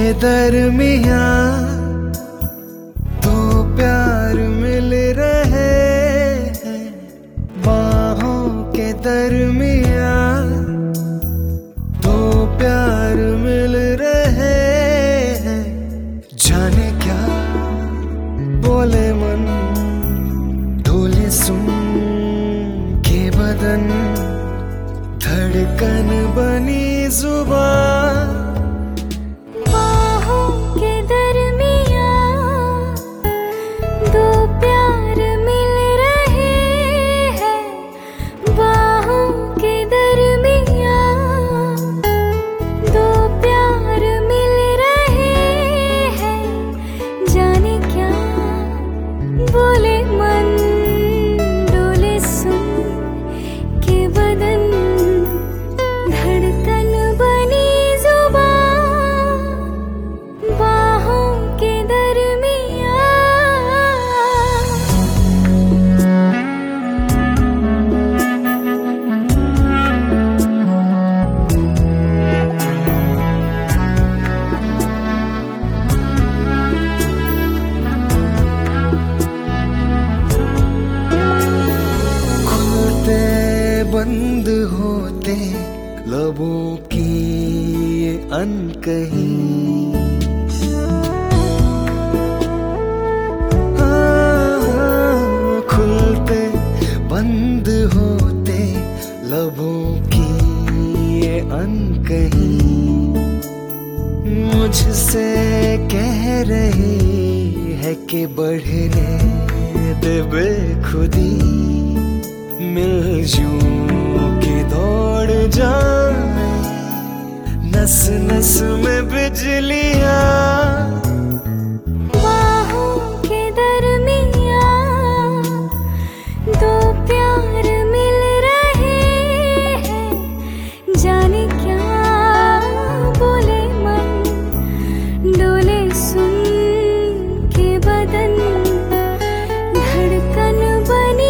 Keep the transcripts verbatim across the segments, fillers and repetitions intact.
दरमियाँ दो प्यार मिल रहे हैं, बाहों के दरमियाँ दो प्यार मिल रहे हैं। जाने क्या बोले मन, डोले सुन के बदन, धड़कन बनी जुबान। बंद होते लबों की ये अनकही, हाँ, खुलते बंद होते लबों की ये अनकही, मुझसे कह रही है कि बढ़ने दे बेखुदी, मिलजुओं की दौड़ जाए नस नस में बिजलियां। बाहों के दरमियां दो प्यार मिल रहे हैं, जाने क्या बोले मन, डोले सुन के बदन, धड़कन बनी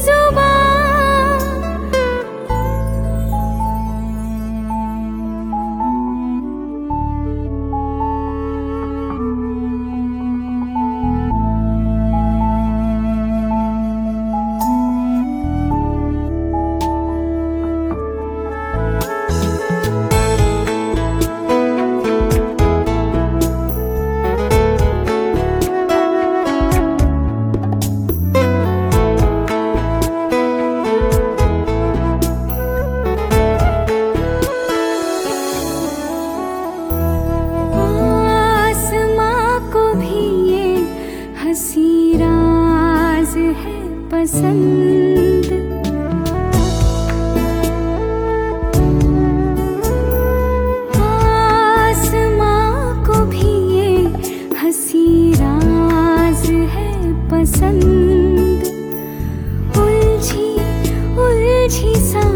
पसंद। आसमां को भी ये हंसी राज है पसंद। उलझी उलझी सा